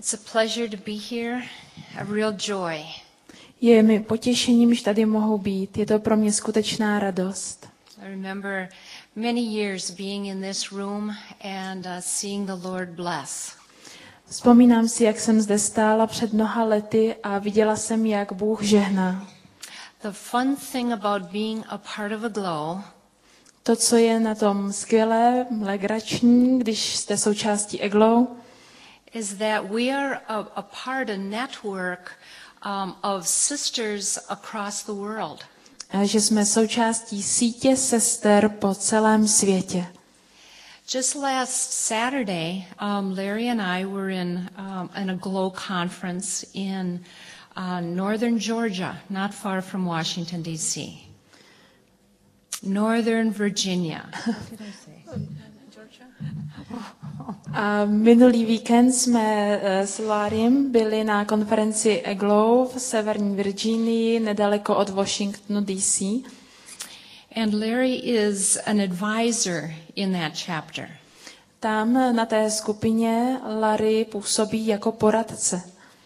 It's a pleasure to be here, a real joy. Je mi potěšením, že tady mohu být. Je to pro mě skutečná radost. I remember many years being in this room and seeing the Lord bless. Vzpomínám si, jak jsem zde stála před mnoha lety a viděla jsem, jak Bůh žehná. The fun thing about being a part of a Glow To, co je na tom skvělé, legrační, když jste součástí Aglow, is that we are a part, a network of sisters across the world. že jsme součástí sítě sester po celém světě. Just last Saturday, Larry and I were in a Glow conference in northern Georgia, not far from Washington, D.C. Northern Virginia. Did I say? Georgia? A minulý víkend jsme s Larrym byli na konferenci Aglow v severní Virginii, nedaleko od Washingtonu D.C. And Larry is an advisor in that chapter. Tam na té skupině Larry působí jako poradce.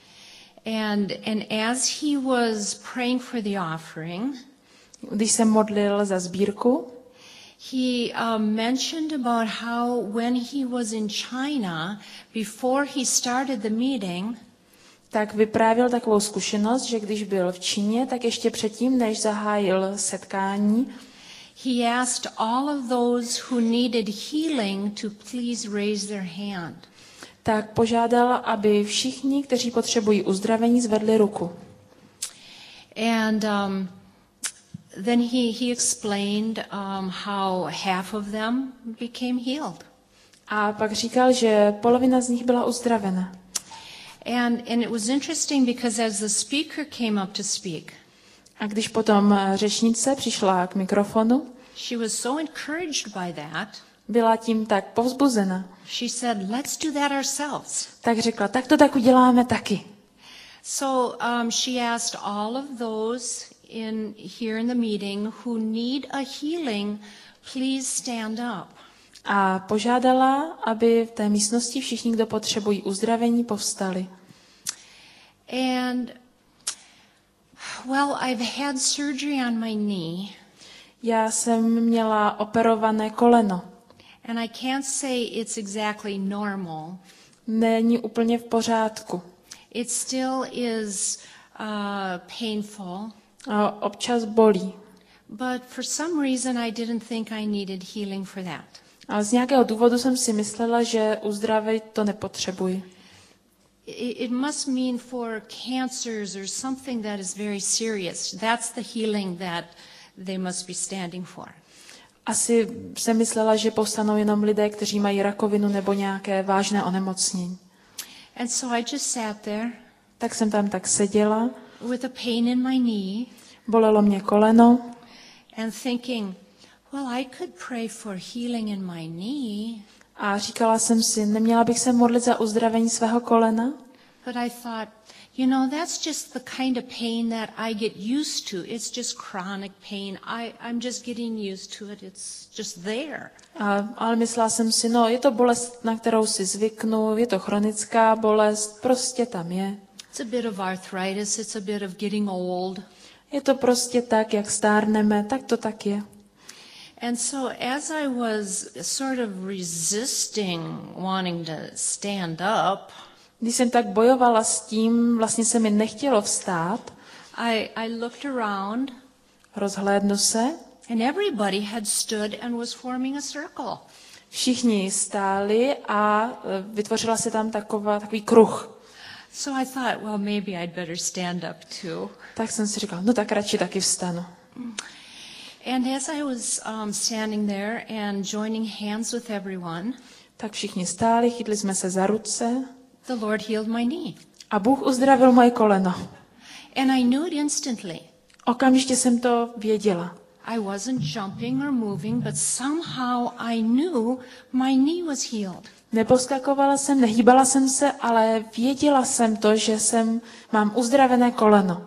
And as he was praying for the offering, Když se modlil za sbírku, he mentioned about how when he was in China, before he started the meeting, tak vyprávěl takovou zkušenost, že když byl v Číně, tak ještě předtím, než zahájil setkání, he asked all of those who needed healing to please raise their hand. tak požádal, aby všichni, kteří potřebují uzdravení, zvedli ruku. And then he explained how half of them became healed. A pak říkal, že polovina z nich byla uzdravena. And it was interesting because as the speaker came up to speak, A když potom řečnice přišla k mikrofonu, she was so encouraged by that. byla tím tak povzbuzena, She said, let's do that ourselves. tak řekla, tak to tak uděláme taky. So she asked all of those here in the meeting who need a healing, please stand up. A požádala, aby v té místnosti všichni, kdo potřebují uzdravení, povstali. And, well, I've had surgery on my knee. Já jsem měla operované koleno. And I can't say it's exactly normal. Není úplně v pořádku. It still is painful. A občas bolí. But for some reason I didn't think I needed healing for that. A z nějakého důvodu jsem si myslela, že uzdravit to nepotřebuji. It must mean for cancers or something that is very serious. That's the healing that they must be standing for. Asi jsem myslela, že povstanou jenom lidé, kteří mají rakovinu nebo nějaké vážné onemocnění. And so I just sat there Tak jsem tam tak seděla, with a pain in my knee bolelo mě koleno and thinking, well, I could pray for healing in my knee. a říkala jsem si, neměla bych se modlit za uzdravení svého kolena? But I thought, you know, that's just the kind of pain that I get used to. It's just chronic pain. I'm just getting used to it. It's just there. Ale myslela jsem si, no, je to bolest, na kterou si zvyknu, je to chronická bolest, prostě tam je. It's a bit of arthritis. It's a bit of getting old. Je to prostě tak, jak stárneme, tak to tak je. And so as I was sort of resisting wanting to stand up, Když jsem tak bojovala s tím, vlastně se mi nechtělo vstát, I looked around rozhlédnu se, and everybody had stood and was forming a circle. všichni stáli a vytvořila se tam takový kruh. So I thought, well, maybe I'd better stand up too. Tak jsem si říkala, no tak radši taky vstanu. And as I was standing there and joining hands with everyone, Tak všichni stáli, chytli jsme se za ruce the Lord healed my knee. a Bůh uzdravil moje koleno. And I knew it instantly. Okamžitě jsem to věděla. I wasn't jumping or moving, but somehow I knew my knee was healed. Neposkakovala jsem, nehýbala jsem se, ale věděla jsem to, že mám uzdravené koleno.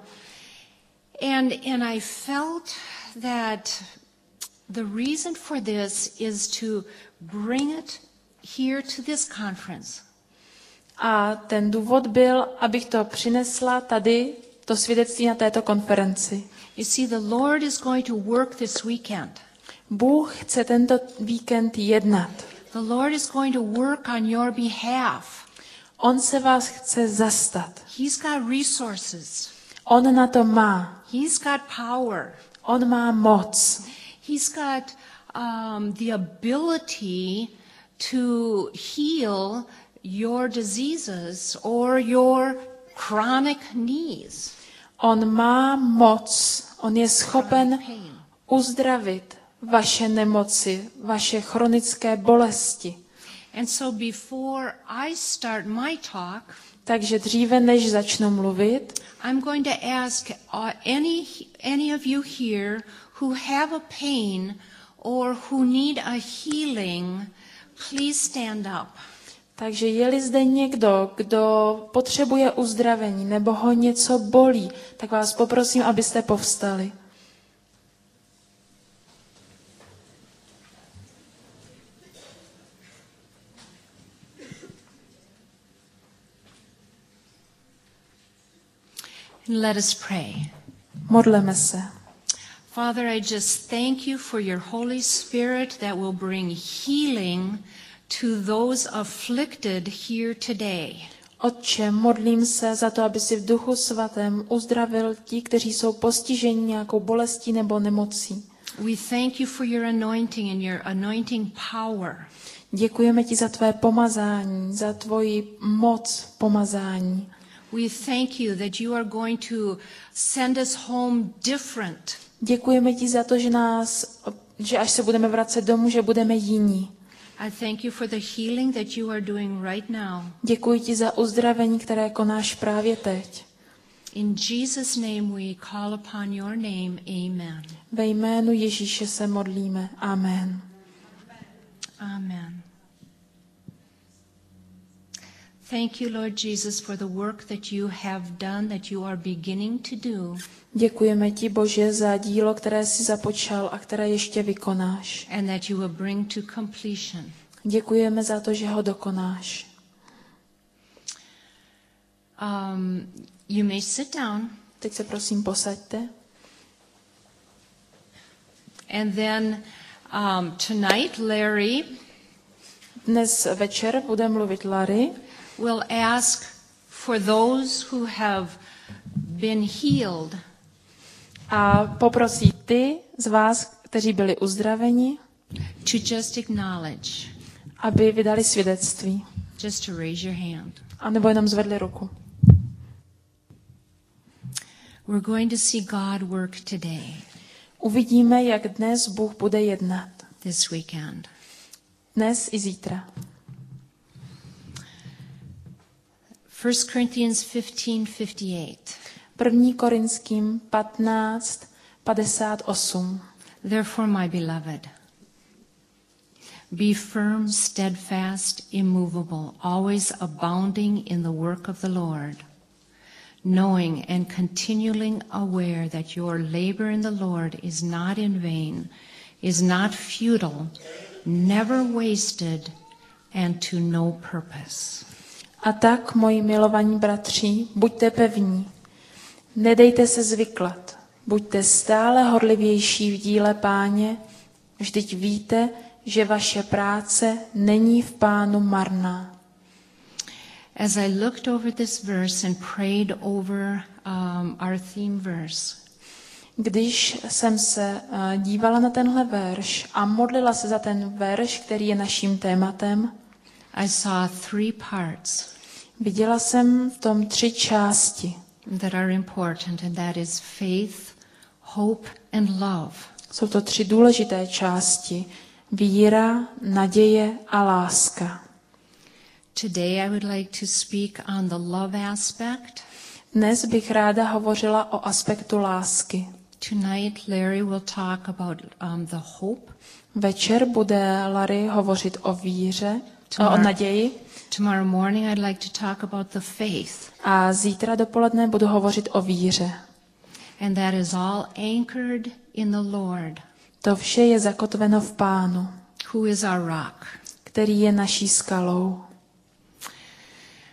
And I felt that the reason for this is to bring it here to this conference. A ten důvod byl, abych to přinesla tady, to svědectví na této konferenci. You see, the Lord is going to work this weekend. Bůh chce tento víkend jednat. The Lord is going to work on your behalf. On se vás chce zastat. He's got resources. On na to má. He's got power. On má moc. He's got the ability to heal your diseases or your chronic needs. On má moc. On je schopen Pain. uzdravit vaše nemoci, vaše chronické bolesti. And so before I start my talk, Takže dříve, než začnu mluvit, I'm going to ask any of you here who have a pain or who need a healing, please stand up. takže je-li zde někdo, kdo potřebuje uzdravení nebo ho něco bolí, tak vás poprosím, abyste povstali. Let us pray. Modleme se. Father, I just thank you for your Holy Spirit that will bring healing to those afflicted here today. Otče, modlím se za to, aby si v Duchu Svatém uzdravil ti, kteří jsou postiženi nějakou bolestí nebo nemocí. We thank you for your anointing and your anointing power. Děkujeme ti za tvé pomazání, za tvoji moc pomazání. We thank you that you are going to send us home different. Děkujeme ti za to, že až se budeme vracet domů, že budeme jiní. I thank you for the healing that you are doing right now. Děkuji ti za uzdravení, které konáš právě teď. In Jesus' name we call upon your name. Amen. Ve jménu Ježíše se modlíme. Amen. Amen. Thank you, Lord Jesus, for the work that you have done, that you are beginning to do. Děkujeme ti, Bože, za dílo, které jsi započal a které ještě vykonáš. And that you will bring to completion. Děkujeme za to, že ho dokonáš. You may sit down. Teď se prosím posaďte. And then tonight, Larry Dnes večer bude mluvit Larry. will ask for those who have been healed A poprosí ty z vás, kteří byli uzdraveni, to just acknowledge, aby vydali svědectví. just to raise your hand. A nebo jenom zvedli ruku. We're going to see God work today, Uvidíme, jak dnes Bůh bude jednat. this weekend. Dnes i zítra. 1 Corinthians 15:58. 1. Korinským 15:58. Therefore, my beloved, be firm, steadfast, immovable, always abounding in the work of the Lord, knowing and continually aware that your labor in the Lord is not in vain, is not futile, never wasted, and to no purpose. A tak, moji milovaní bratři, buďte pevní. Nedejte se zvyklat. Buďte stále horlivější v díle Páně. Vždyť víte, že vaše práce není v Pánu marná. As I looked over this verse and prayed over our theme verse, Když jsem se dívala na tenhle verš a modlila se za ten verš, který je naším tématem, I saw 3 parts viděla jsem v tom 3 části. that are important, and that is faith, hope, and love. Jsou to 3 důležité části. Víra, naděje a láska. Today I would like to speak on the love aspect. Dnes bych ráda hovořila o aspektu lásky. Tonight Larry will talk about the hope. Večer bude Larry hovořit o víře, o naději. Tomorrow morning I'd like to talk about the faith. A zítra dopoledne budu hovořit o víře. And that is all anchored in the Lord, To vše je zakotveno v Pánu, who is our rock. který je naší skalou.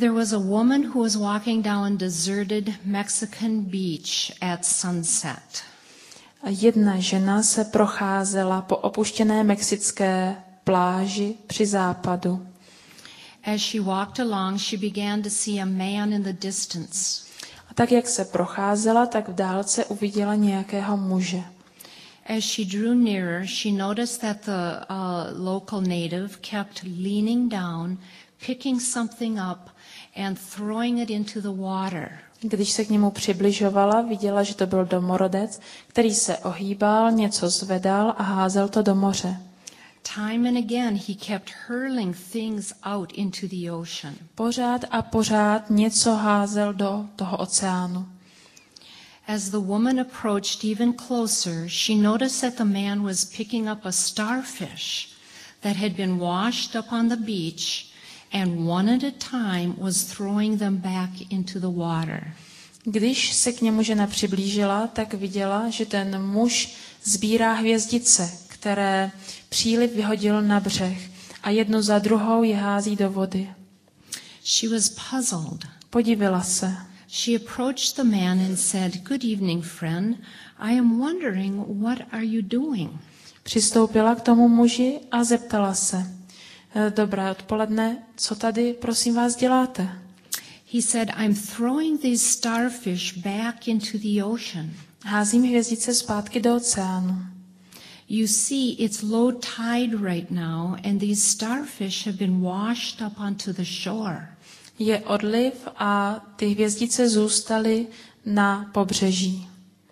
There was a woman who was walking down a deserted Mexican beach at sunset. Jedna žena se procházela po opuštěné mexické pláži při západu. As she walked along, she began to see a man in the distance. A tak, jak se procházela, tak v dálce uviděla nějakého muže. As she drew nearer, she noticed that the local native kept leaning down, picking something up and throwing it into the water. Když se k němu přibližovala, viděla, že to byl domorodec, který se ohýbal, něco zvedal a házel to do moře. Time and again he kept hurling things out into the ocean. Pořád a pořád něco házel do toho oceánu. As the woman approached even closer, she noticed that the man was picking up a starfish that had been washed up on the beach and one at a time was throwing them back into the water. Když se k němu žena přiblížila, tak viděla, že ten muž sbírá hvězdice, které příliv vyhodil na břeh a jednu za druhou je hází do vody. She was puzzled. Podivila se. She approached the man and said, "Good evening, friend. I am wondering, what are you doing?" Přistoupila k tomu muži a zeptala se. Dobré odpoledne, co tady, prosím vás, děláte? He said, "I'm throwing these starfish back into the ocean." Házím hvězdice zpátky do oceánu. You see, it's low tide right now, and these starfish have been washed up onto the shore. Je odliv a ty hvězdice zůstaly na pobřeží.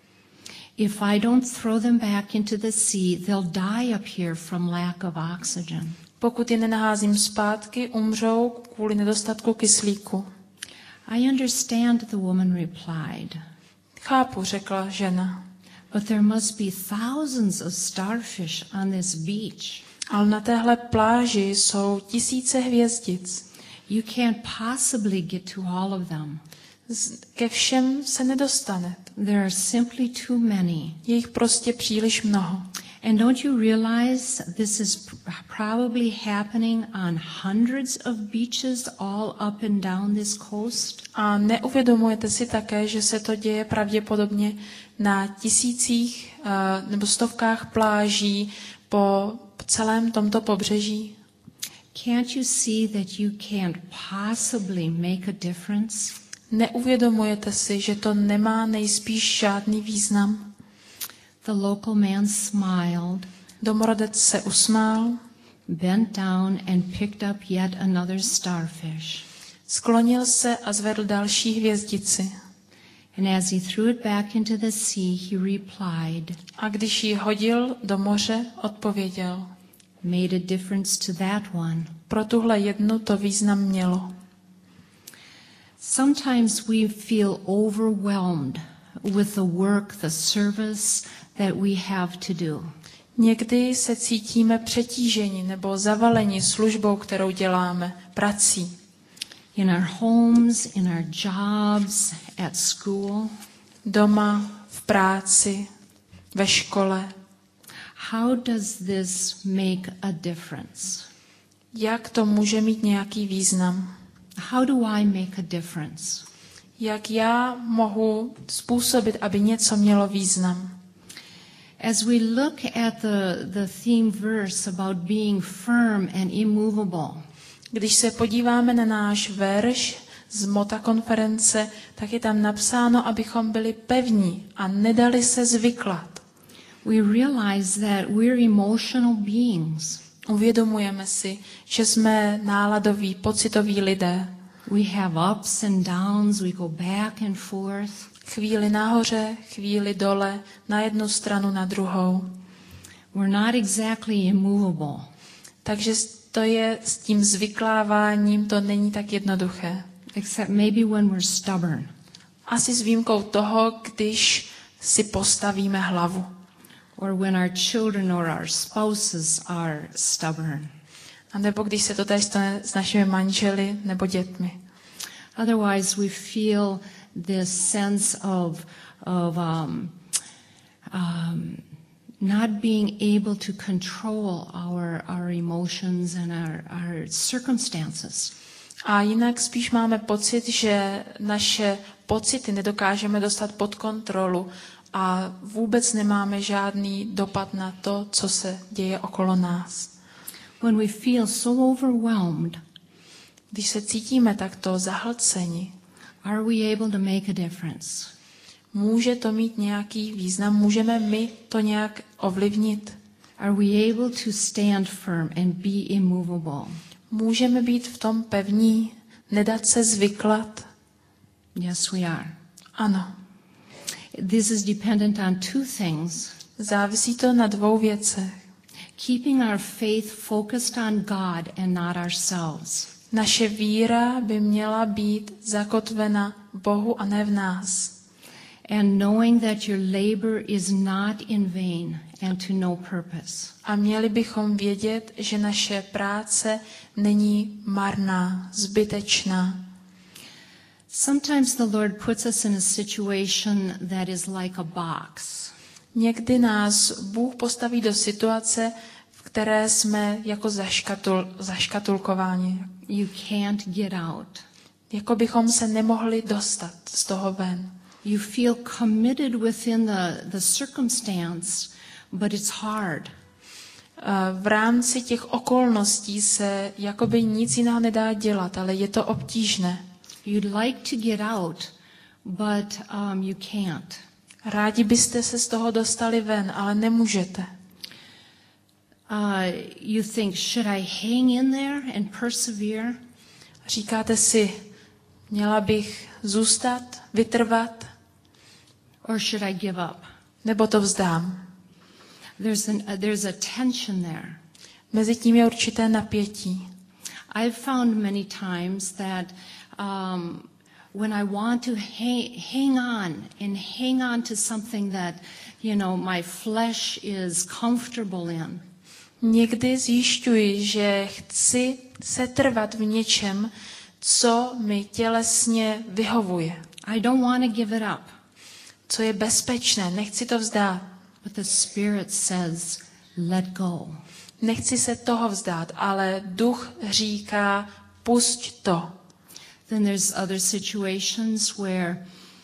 If I don't throw them back into the sea, they'll die up here from lack of oxygen. Pokud je nenaházím zpátky, umřou kvůli nedostatku kyslíku. I understand, the woman replied. Chápu, řekla žena. But there must be thousands of starfish on this beach. Ale na téhle pláži jsou tisíce hvězdic. You can't possibly get to all of them. Ke všem se nedostane. There are simply too many. Je jich prostě příliš mnoho. And don't you realize this is probably happening on hundreds of beaches all up and down this coast? A neuvědomujete si také, že se to děje pravděpodobně na tisících nebo stovkách pláží po celém tomto pobřeží? Can't you see that you can't possibly make a difference? Neuvědomujete si, že to nemá nejspíš žádný význam? The local man smiled, Domorodec se usmál, bent down and picked up yet another starfish. sklonil se a zvedl další hvězdici. And as he threw it back into the sea, he replied, A když ji hodil do moře, odpověděl. "Made a difference to that one." Pro tuhle jednu to význam mělo. Sometimes we feel overwhelmed with the work, the service that we have to do. Někdy se cítíme přetíženi nebo zavaleni službou, kterou děláme, prací. In our homes, in our jobs, at school. Doma, v práci, ve škole. How does this make a difference? Jak to může mít nějaký význam? How do I make a difference? Jak já mohu způsobit, aby něco mělo význam? As we look at the theme verse about being firm and immovable, Když se podíváme na náš verš z Mota konference, tak je tam napsáno, abychom byli pevní a nedali se zvyklat. we realize that we're emotional beings. Uvědomujeme si, že jsme náladoví, pocitoví lidé. We have ups and downs, we go back and forth. Chvíli nahoře, chvíli dole, na jednu stranu, na druhou. We're not exactly immovable. Takže to je s tím zvykláváním, to není tak jednoduché. Except maybe when we're stubborn. Asi s výjimkou toho, když si postavíme hlavu. Or when our children or our spouses are stubborn. A nebo když se to tady stane s našimi manželi nebo dětmi. Otherwise we feel this sense of not being able to control our emotions and our circumstances. A jinak spíš máme pocit, že naše pocity nedokážeme dostat pod kontrolu a vůbec nemáme žádný dopad na to, co se děje okolo nás. When we feel so overwhelmed, Když se cítíme takto zahlceni, are we able to make a difference? může to mít nějaký význam? Můžeme my to nějak ovlivnit? Are we able to stand firm and be immovable? Můžeme být v tom pevní, nedat se zvyklat? Yes, we are. Ano. This is dependent on two things. Závisí to na dvou věcech. Keeping our faith focused on God and not ourselves. Naše víra by měla být zakotvena Bohu a ne v nás. And knowing that your labor is not in vain and to no purpose. A měli bychom vědět, že naše práce není marná, zbytečná. Sometimes the Lord puts us in a situation that is like a box. Někdy nás Bůh postaví do situace, v které jsme jako zaškatulkováni. You can't get out. Jako bychom se nemohli dostat z toho ven. You feel committed within the circumstance, but it's hard. V rámci těch okolností se jakoby nic jiného nedá dělat, ale je to obtížné. You'd like to get out, but you can't. Rádi byste se z toho dostali ven, ale nemůžete. You think, should I hang in there and persevere? Říkáte si, měla bych zůstat, vytrvat, Or should I give up? nebo to vzdám. There's a tension there. Mezi tím je určité napětí. I've found many times that when I want to hang on to something that, my flesh is comfortable in. Někdy zjišťuji, že chci setrvat v něčem, co mi tělesně vyhovuje. I don't want to give it up. Co je bezpečné, nechci to vzdát. But the Spirit says, let go. Nechci se toho vzdát, ale duch říká, pusť to. Then there's other situations where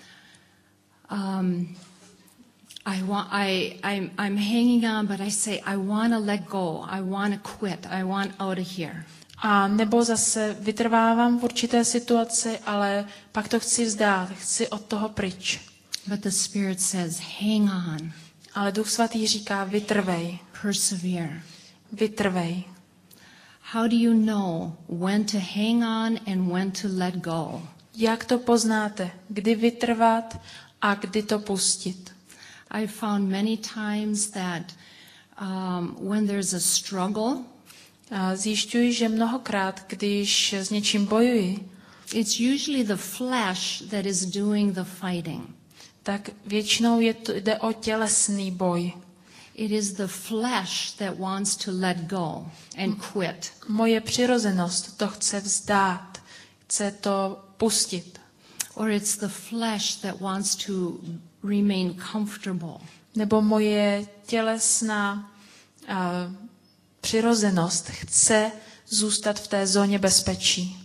I'm hanging on, but I say, I want to let go. I want to quit. I want out of here. A nebo zase vytrvávám v určité situaci, ale pak to chci vzdát, chci od toho pryč. But the Spirit says, hang on. Ale Duch Svatý říká, vytrvej, Persevere. vytrvej. How do you know when to hang on and when to let go? Jak to poznáte? Kdy vytrvat a kdy to pustit? I found many times that when there's a struggle, Zjišťuji, že mnohokrát, když s něčím bojuji, it's usually the flesh that is doing the fighting. tak většinou jde o tělesný boj. It is the flesh that wants to let go and quit. Moje přirozenost to chce vzdát, chce to pustit. Or it's the flesh that wants to remain comfortable. Nebo moje tělesná přirozenost chce zůstat v té zóně bezpečí.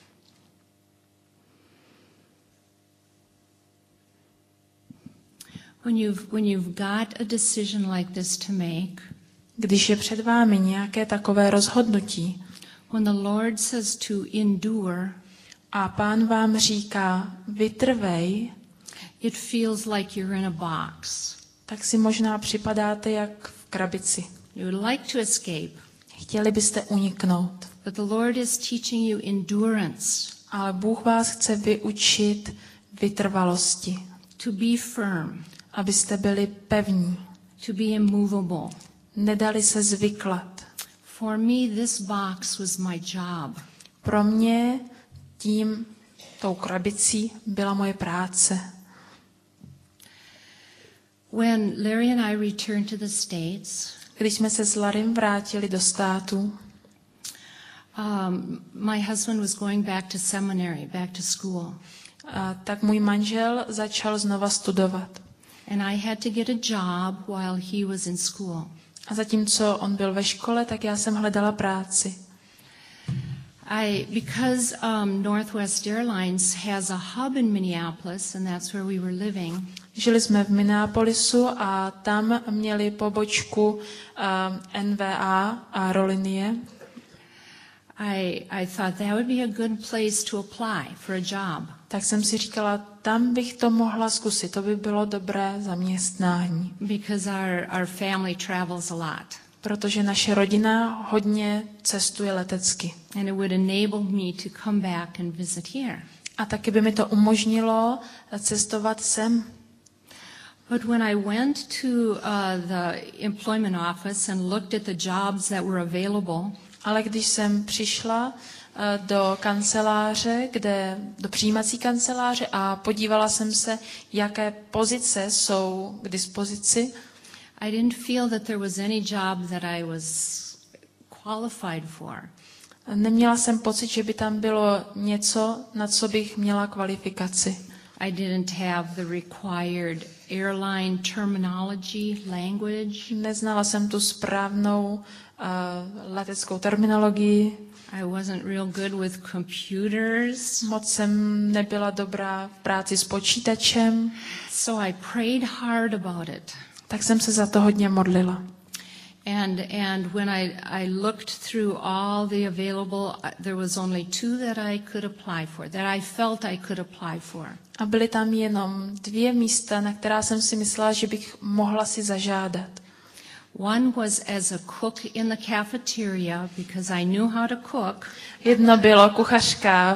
When you've got a decision like this to make, Když je před vámi nějaké takové rozhodnutí when the Lord says to endure, a Pán vám říká, vytrvej, it feels like you're in a box. tak si možná připadáte jak v krabici. You would like to escape, Chtěli byste uniknout, but the Lord is teaching you endurance, ale Bůh vás chce vyučit vytrvalosti, to be firm, abyste byli pevní, to be immovable. nedali se zvyklat. For me, this box was my job. Pro mě tou krabicí byla moje práce. When Larry and I returned to the States, Když jsme se s Larrym vrátili do státu, my husband was going back to seminary, back to school. Tak můj manžel začal znova studovat. And I had to get a job while he was in school. A zatímco on byl ve škole, tak já jsem hledala práci. Because Northwest Airlines has a hub in Minneapolis, and that's where we were living. Žili jsme v Minneapolisu a tam měli pobočku NVA aerolinie. I thought that would be a good place to apply for a job. Tak jsem si říkala, tam bych to mohla zkusit, to by bylo dobré zaměstnání. Because our family travels a lot. Protože naše rodina hodně cestuje letecky. And it would enable me to come back and visit here. A taky by mi to umožnilo cestovat sem. But when I went to the employment office and looked at the jobs that were available, ale když jsem přišla do kanceláře, do přijímací kanceláře a podívala jsem se, jaké pozice jsou k dispozici, I didn't feel that there was any job that I was qualified for. Neměla jsem pocit, že by tam bylo něco, na co bych měla kvalifikaci. I didn't have the required airline terminology, language. Neznala jsem tu správnou leteckou terminologii. I wasn't real good with computers. Moc jsem nebyla dobrá v práci s počítačem. So I prayed hard about it. Tak jsem se za to hodně modlila. And when I looked through all the available, there was only 2 that I could apply for, that I felt I could apply for. A byly tam jenom 2 místa, na která jsem si myslela, že bych mohla si zažádat. One was as a cook in the cafeteria because I knew how to cook. Jedno bylo kuchařka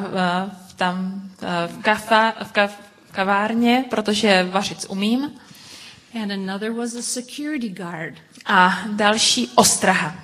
v kavárně, protože vařit umím. And another was a security guard. A další ostraha.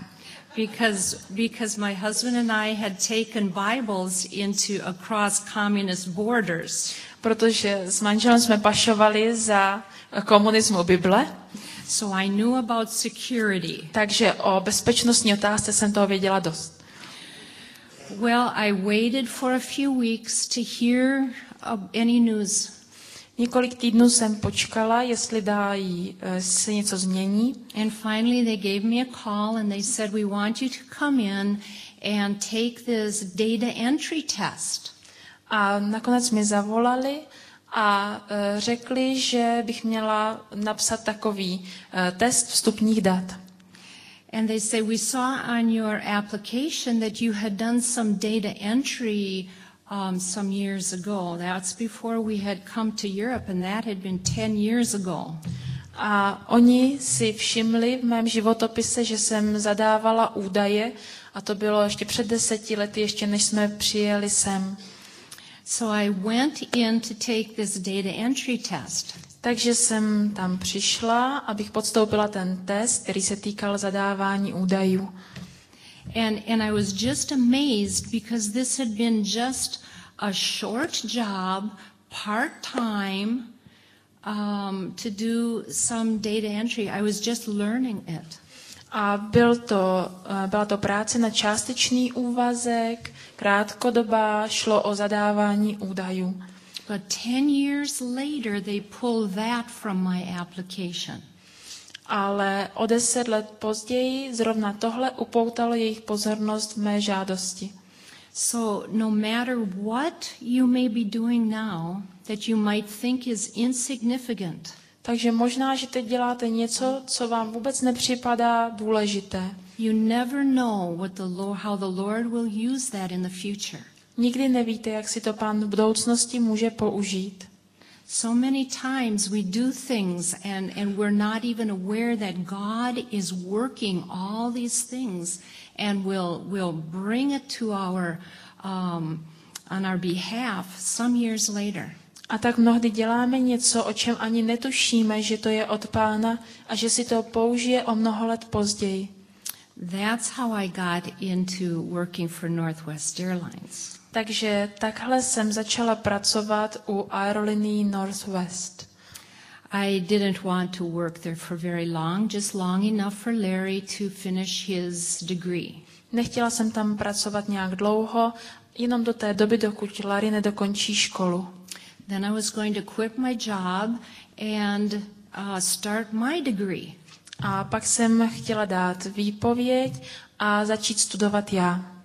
Because my husband and I had taken Bibles across communist borders. Protože s manželem jsme pašovali za komunismu Bible. So I knew about security. Takže o bezpečnostní otázce jsem toho věděla dost. Well, I waited for a few weeks to hear any news. Několik týdnů jsem počkala, jestli se něco změní. And finally they gave me a call and they said, we want you to come in and take this data entry test. A nakonec mi zavolali a řekli, že bych měla napsat takový test vstupních dat. And they say, we saw on your application that you had done some data entry some years ago. That's before we had come to Europe, and that had been 10 years ago. A oni si všimli v mém životopise, že jsem zadávala údaje, a to bylo ještě před 10 lety, ještě než jsme přijeli sem. So I went in to take this data entry test. Takže jsem tam přišla, abych podstoupila ten test, který se týkal zadávání údajů. And I was just amazed because this had been just a short job, part-time, to do some data entry. I was just learning it. A byla to práce na částečný úvazek, krátkodobá, šlo o zadávání údajů. But 10 years later they pulled that from my application. Ale o 10 let později zrovna tohle upoutalo jejich pozornost v mé žádosti. So no matter what you may be doing now that you might think is insignificant. Takže možná, že teď děláte něco, co vám vůbec nepřipadá důležité. You never know how the Lord will use that in the future. Nikdy nevíte, jak si to Pán v budoucnosti může použít. So many times we do things and we're not even aware that God is working all these things and will bring it to on our behalf some years later. A tak mnohdy děláme něco, o čem ani netušíme, že to je od Pána a že si to použije o mnoho let později. That's how I got into working for Northwest Airlines. Takže takhle jsem začala pracovat u aerolinií Northwest. I didn't want to work there for very long, just long enough for Larry to finish his degree. Nechtěla jsem tam pracovat nějak dlouho, jenom do té doby, dokud Larry nedokončí školu. Then I was going to quit my job and start my degree. A pak jsem chtěla dát výpověď a začít studovat já.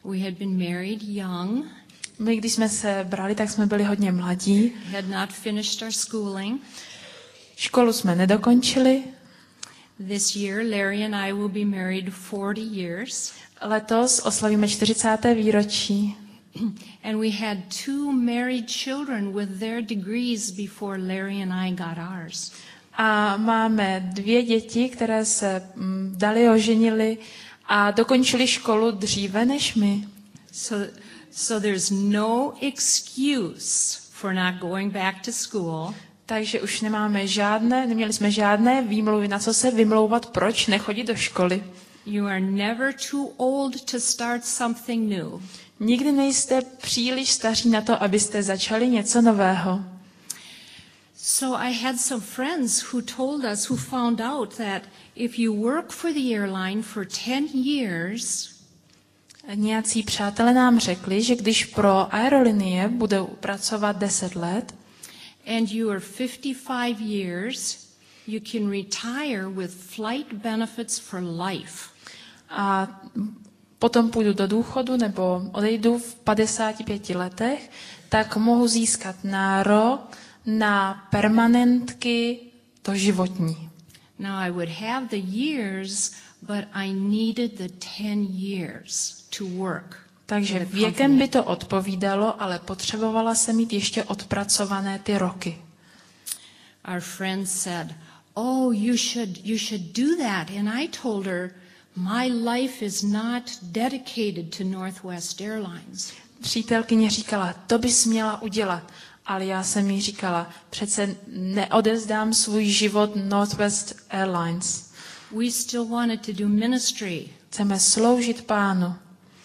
We had been married young, My, když jsme se brali, tak jsme byli hodně mladí. had not finished our schooling. Školu jsme nedokončili. This year, Larry and I will be married 40 years. Letos oslavíme 40. výročí. And we had 2 married children with their degrees before Larry and I got ours. A máme 2 děti, které se dali, oženili a dokončili školu dříve než my. So there's no excuse for not going back to school. Takže už neměli jsme žádné výmluvy, na co se vymlouvat, proč nechodit do školy. You are never too old to start something new. Nikdy nejste příliš staří na to, abyste začali něco nového. So I had some friends who told us, who found out that if you work for the airline for 10 years, Nějací přátelé nám řekli, že když pro aerolinie budou pracovat 10 let and you are 55 years, you can retire with flight benefits for life. a potom půjdu do důchodu nebo odejdu v 55 letech, tak mohu získat nárok na permanentky doživotní. Now I would have the years, but I needed the 10 years to work. Takže for the věkem company. by to odpovídalo, ale potřebovala jsem mít ještě odpracované ty roky. Our friend said, "Oh, you should do that." And I told her, "My life is not dedicated to Northwest Airlines." Přítelkyně říkala, to bys měla udělat. Ale já jsem jí říkala, přece neodezdám svůj život Northwest Airlines. We still wanted to do ministry. Chceme sloužit Pánu.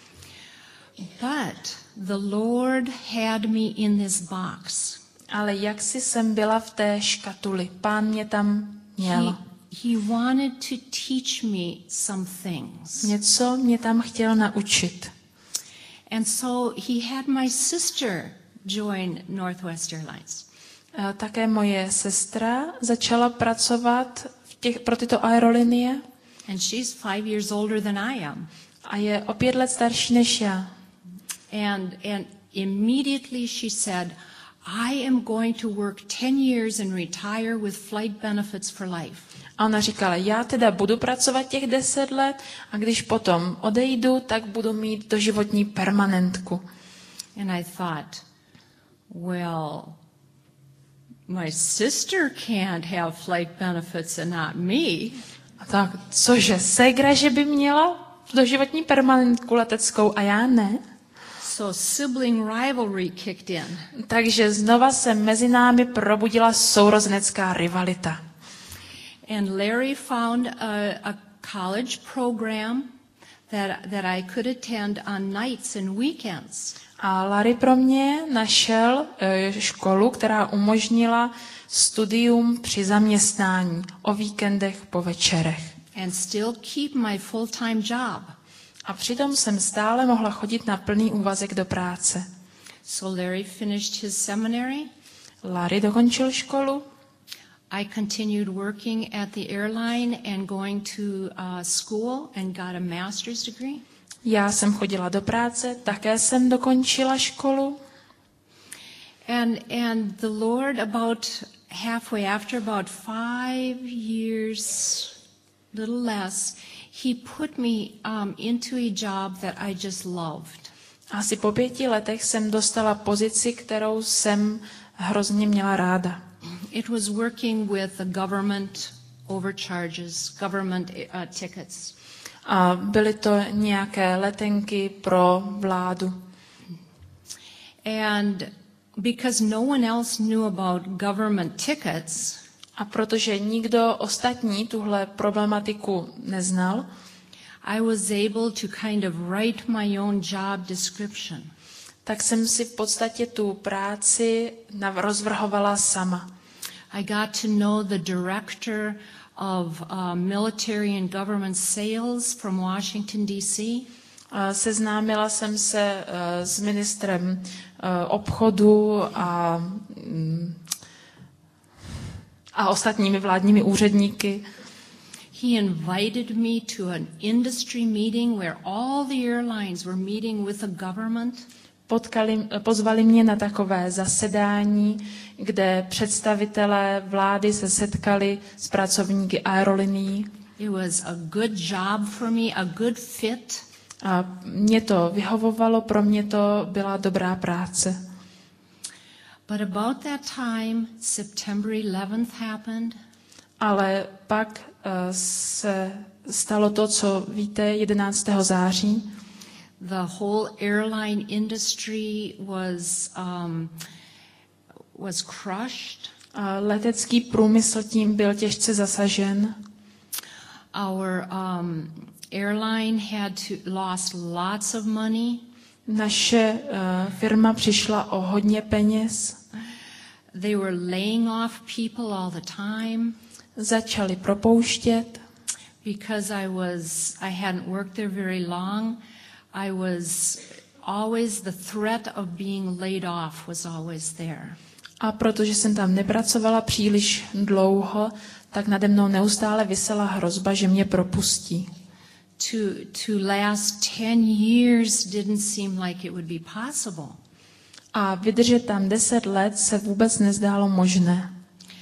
But the Lord had me in this box. Ale jaksi jsem byla v té škatuli. Pán mě tam měl. He wanted to teach me some things. Něco mě tam chtěl naučit. And so he had my sister join Northwest Airlines. Také moje sestra začala pracovat pro tyto aerolinie And she's 5 years older than I am. a je o 5 let starší než já. And immediately she said, I am going to work 10 years and retire with flight benefits for life. A ona říkala, já teda budu pracovat těch 10 let a když potom odejdu, tak budu mít doživotní permanentku. And I thought, well, my sister can't have flight benefits and not me. A tak, cože, ségra, že by měla doživotní permanentku leteckou a já ne? So sibling rivalry kicked in. Takže znova se mezi námi probudila sourozenecká rivalita. And Larry found a college program that I could attend on nights and weekends. A Larry pro mě našel školu, která umožnila studium při zaměstnání o víkendech po večerech. And still keep my full-time job. A přitom jsem stále mohla chodit na plný úvazek do práce. So Larry finished his seminary. Larry dokončil školu. I continued working at the airline and going to school and got a master's degree. Já jsem chodila do práce, také jsem dokončila školu. And the Lord, about halfway after about 5 years, little less, he put me into a job that I just loved. Asi po 5 letech jsem dostala pozici, kterou jsem hrozně měla ráda. It was working with the government overcharges, government tickets. A byly to nějaké letenky pro vládu. And because no one else knew about government tickets, A protože nikdo ostatní tuhle problematiku neznal, I was able to kind of write my own job description. tak jsem si v podstatě tu práci rozvrhovala sama. I got to know the director of military and government sales from Washington, D.C. Seznámila jsem se s ministrem obchodu a ostatními vládními úředníky. He invited me to an industry meeting where all the airlines were meeting with the government. Pozvali mě na takové zasedání, kde představitelé vlády se setkali s pracovníky aerolinií. It was a good job for me, a good fit. A mě to vyhovovalo, pro mě to byla dobrá práce. But about that time, September 11th happened. Ale pak se stalo to, co víte, 11. září. The whole airline industry was crushed. A letecký průmysl tím byl těžce zasažen. Our airline lost lots of money. Naše firma přišla o hodně peněz. They were laying off people all the time. Začali propouštět. Because I hadn't worked there very long, I was always, the threat of being laid off was always there. A protože jsem tam nepracovala příliš dlouho, tak nade mnou neustále visela hrozba, že mě propustí. To last 10 years didn't seem like it would be possible. A vydržet tam 10 let se vůbec nezdálo možné.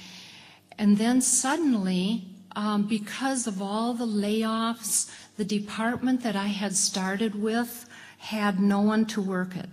And then suddenly, because of all the layoffs, the department that I had started with had no one to work it.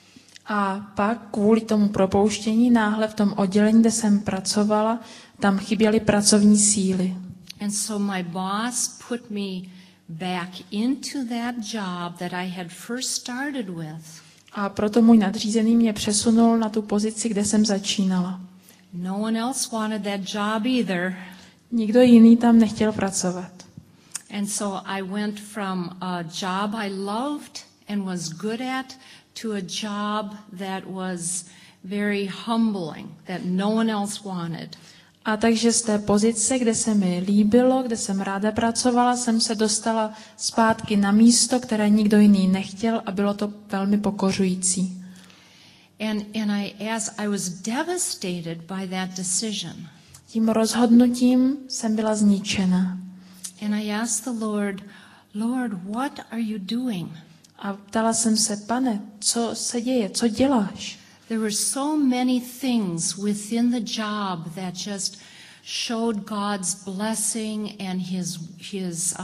A pak kvůli tomu propouštění náhle v tom oddělení, kde jsem pracovala, tam chyběly pracovní síly. And so my boss put me back into that job that I had first started with. A proto můj nadřízený mě přesunul na tu pozici, kde jsem začínala. No one else wanted that job either. Nikdo jiný tam nechtěl pracovat. And so I went from a job I loved and was good at to a job that was very humbling, that no one else wanted. A takže z té pozice, kde se mi líbilo, kde jsem ráda pracovala, jsem se dostala zpátky na místo, které nikdo jiný nechtěl, a bylo to velmi pokořující. And I was devastated by that decision. Tím rozhodnutím jsem byla zničena. And I asked the Lord, what are you doing? A ptala jsem se, Pane, co se děje, co děláš? There were so many things within the job that just showed God's blessing and His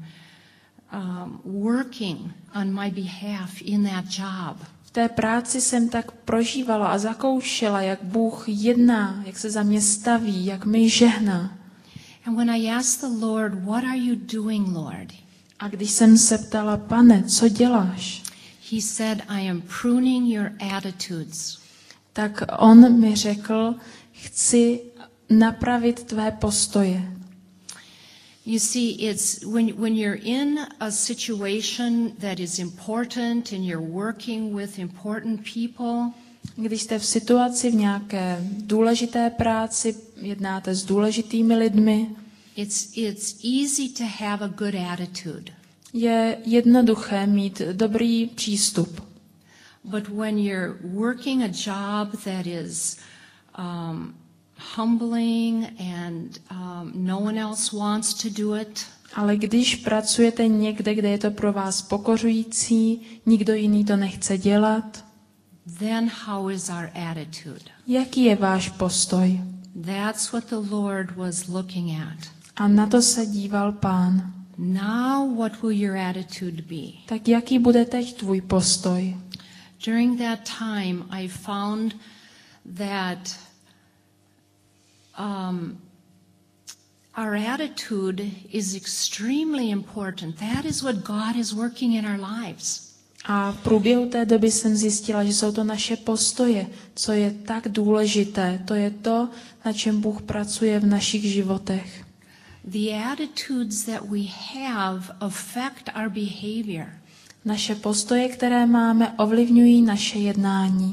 working on my behalf in that job. V té práci jsem tak prožívala a zakoušela, jak Bůh jedná, jak se za mě staví, jak mi žehná. And when I asked the Lord, what are you doing, Lord? A když jsem se ptala, Pane, co děláš? He said, I am pruning your attitudes. Tak on mi řekl, chci napravit tvé postoje. You see, it's when you're in a situation that is important and you're working with important people. Když jste v situaci v nějaké důležité práci, jednáte s důležitými lidmi, it's easy to have a good attitude. Je jednoduché mít dobrý přístup. But when you're working a job that is humbling and no one else wants to do it. Ale když pracujete někde, kde je to pro vás pokořující, nikdo jiný to nechce dělat, then how is our attitude? Jaký je váš postoj? That's what the Lord was looking at. A na to se díval Pán. Now what will your attitude be? Tak jaký bude teď tvůj postoj? During that time I found that our attitude is extremely important. That is what God is working in our lives. A v průběhu té doby jsem zjistila, že jsou to naše postoje, co je tak důležité. To je to, na čem Bůh pracuje v našich životech. The attitudes that we have affect our behavior. Naše postoje, které máme, ovlivňují naše jednání.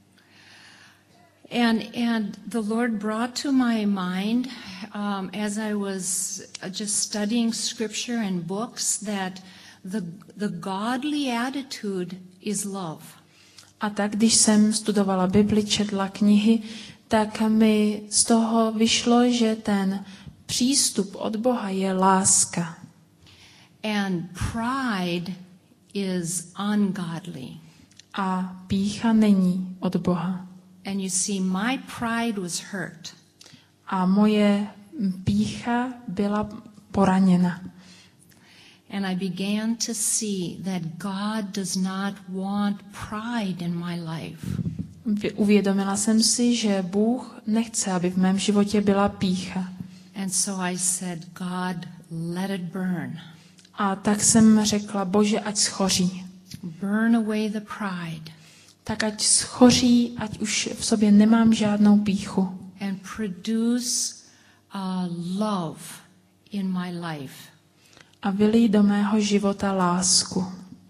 And the Lord brought to my mind, as I was just studying scripture and books, that the godly attitude is love. A tak, když jsem studovala Bibli, četla knihy, tak mi z toho vyšlo, že ten přístup od Boha je láska. And pride is ungodly. A pýcha není od Boha. And you see, my pride was hurt. A moje pýcha byla poraněna. And I began to see that God does not want pride in my life. Uvědomila jsem si, že Bůh nechce, aby v mém životě byla pýcha. And so I said, God, let it burn. A tak jsem řekla, Bože, ať schoří. Burn away the pride. Tak ať schoří, ať už v sobě nemám žádnou pýchu. And produce love in my life. A vylij do mého života lásku.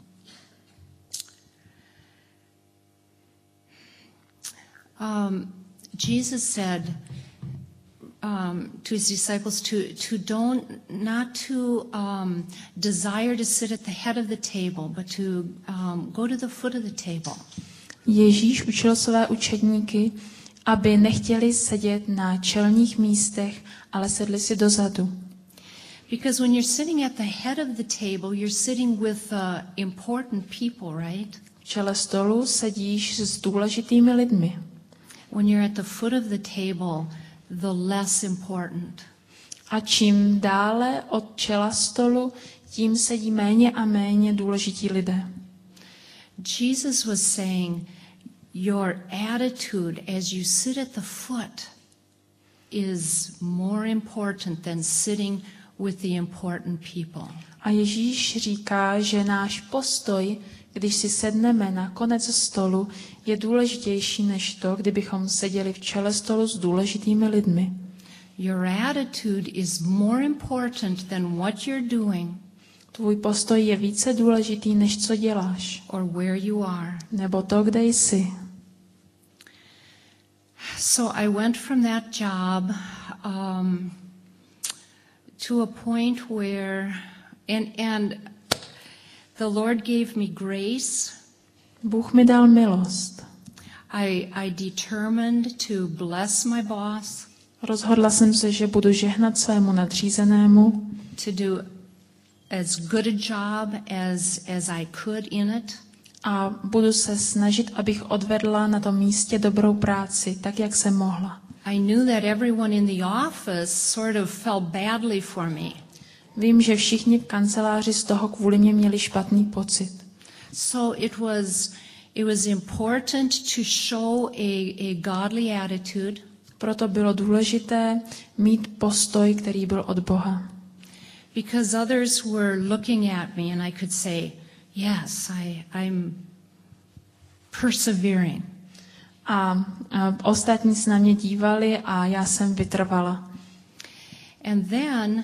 Jesus said to his disciples not to desire to sit at the head of the table, but to go to the foot of the table. Ježíš učil své učedníky, aby nechtěli sedět na čelních místech, ale sedli si dozadu. Because when you're sitting at the head of the table, you're sitting with important people, right? V čele stolu sedíš s důležitými lidmi. When you're at the foot of the table, the less important. A čím dále od čela stolu, tím sedí méně a méně důležití lidé. Jesus was saying, your attitude as you sit at the foot is more important than sitting with the important people. A Ježíš říká, že náš postoj, když si sedneme na konec stolu, je důležitější než to, kdybychom seděli v čele stolu s důležitými lidmi. Your attitude is more important than what you're doing. Tvůj postoj je více důležitý, než co děláš. Or where you are. Nebo to, kde jsi. So I went from that job to a point where, and the Lord gave me grace. Bůh mi dal milost. I determined to bless my boss. Rozhodla jsem se, že budu žehnat svému nadřízenému. To do as good a job as I could in it. A budu se snažit, abych odvedla na tom místě dobrou práci, tak jak jsem mohla. I knew that everyone in the office sort of felt badly for me. Vím, že všichni v kanceláři z toho kvůli mě měli špatný pocit. So it was important to show a godly attitude. Proto bylo důležité mít postoj, který byl od Boha. Because others were looking at me and I could say, yes, I'm persevering. A ostatní se na mě dívali a já jsem vytrvala. And then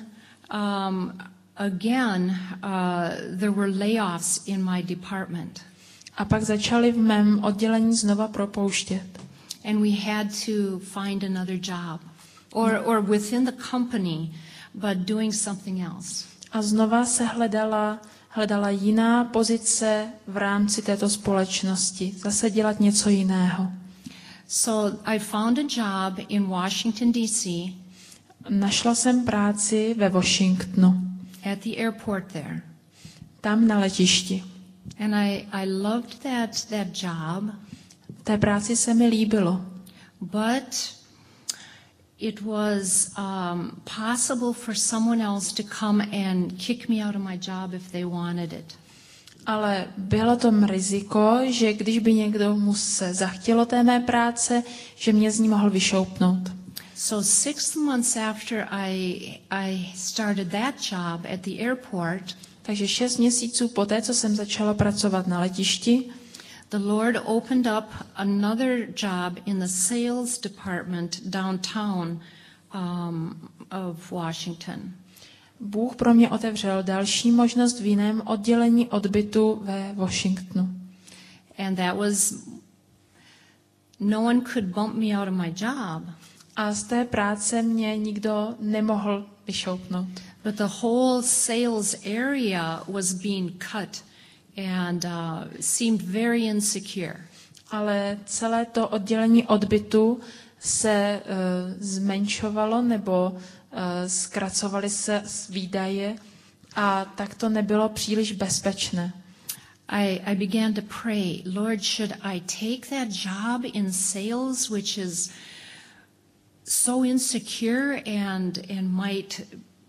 again, there were layoffs in my department. A pak začali v mém oddělení znova propouštět. And we had to find another job, or within the company, but doing something else. A znova se hledala jiná pozice v rámci této společnosti, zase dělat něco jiného. So I found a job in Washington, D.C. Našla jsem práci ve Washingtonu. At the airport there. Tam na letišti. And I loved that job. Té práci se mi líbilo. But it was possible for someone else to come and kick me out of my job if they wanted it. Ale bylo tam riziko, že když by někdo mu se zachtělo té mé práce, že mě z ní mohl vyšoupnout. So 6 months after I started that job at the airport, takže 6 měsíců poté, co jsem začala pracovat na letišti, the Lord opened up another job in the sales department downtown of Washington. Bůh pro mě otevřel další možnost v jiném oddělení odbytu ve Washingtonu. And that was, no one could bump me out of my job. A z té práce mě nikdo nemohl vyšoupnout. But the whole sales area was being cut and seemed very insecure. Ale celé to oddělení odbytu se zmenšovalo nebo zkracovaly se výdaje a tak to nebylo příliš bezpečné. I began to pray, Lord, should I take that job in sales, which is so insecure and might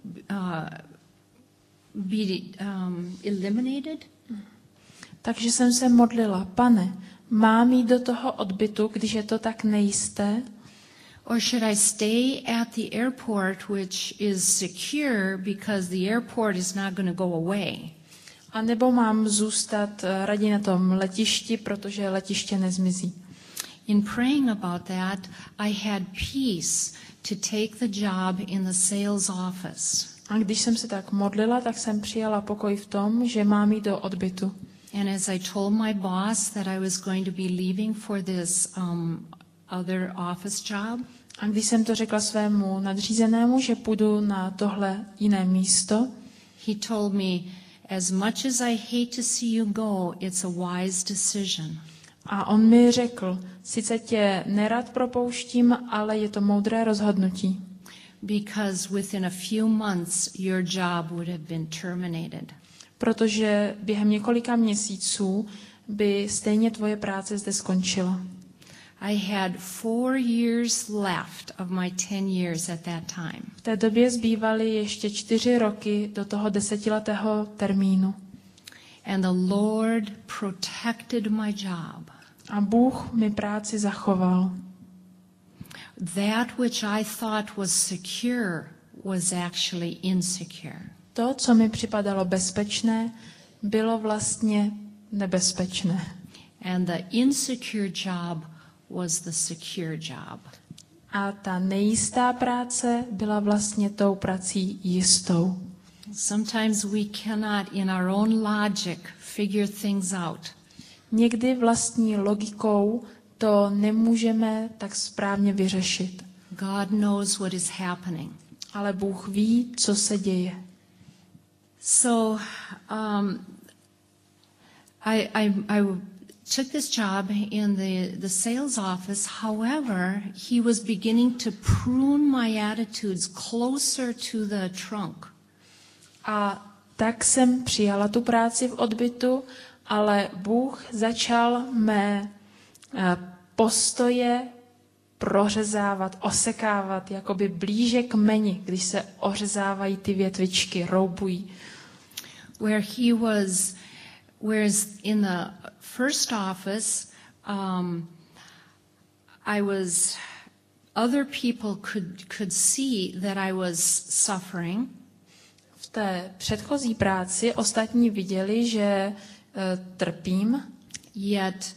be eliminated? Takže jsem se modlila, Pane, mám jít do toho odbytu, když je to tak nejisté? Or should I stay at the airport, which is secure because the airport is not going to go away? A nebo mám zůstat raději na tom letišti, protože letiště nezmizí? In praying about that, I had peace to take the job in the sales office. A když jsem se tak modlila, tak jsem přijala pokoj v tom, že mám jít do odbytu. And as I told my boss that I was going to be leaving for this other office job, A když jsem to řekla svému nadřízenému, že půjdu na tohle jiné místo, he told me, as much as I hate to see you go, it's a wise decision. a on mi řekl, sice tě nerad propouštím, ale je to moudré rozhodnutí. Because within a few months, your job would have been terminated. Protože během několika měsíců by stejně tvoje práce zde skončila. I had 4 years left of my 10 years at that time. V té době zbývaly ještě 4 roky do toho 10letého termínu. And the Lord protected my job. A Bůh mi práci zachoval. That which I thought was secure was actually insecure. To, co mi připadalo bezpečné, bylo vlastně nebezpečné. And the insecure job was the secure job. A ta nejistá práce byla vlastně tou prací jistou. Sometimes we cannot, in our own logic, figure things out. Někdy vlastní logikou to nemůžeme tak správně vyřešit. God knows what is happening. Ale Bůh ví, co se děje. So I took this job in the sales office. However, he was beginning to prune my attitudes closer to the trunk. A tak jsem přijala tu práci v odbytu, ale Bůh začal mé postoje prořezávat, osekávat, jakoby blíže k meni, když se ořezávají ty větvičky, roubují. Whereas in the first office, other people could see that I was suffering. V té předchozí práci ostatní viděli, že trpím. Yet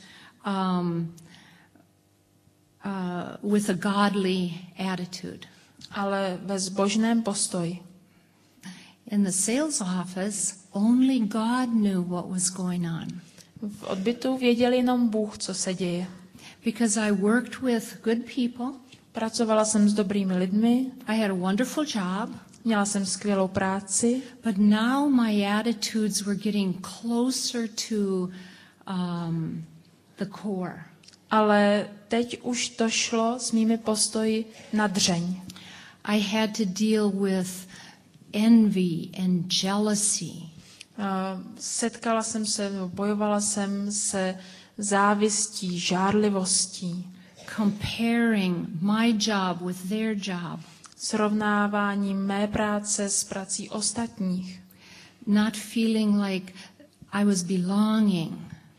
with a godly attitude. Ale ve zbožném postoji. In the sales office, only God knew what was going on. V odbytu věděl jenom Bůh, co se děje. Because I worked with good people. Pracovala jsem s dobrými lidmi. I had a wonderful job. Měla jsem skvělou práci. But now my attitudes were getting closer to the core. Ale teď už to šlo s mými postoji na dřeň. I had to deal with envy and jealousy. Bojovala jsem se závistí, žárlivostí. Comparing my job with their job. Srovnáváním mé práce s prací ostatních. Not feeling like I was belonging.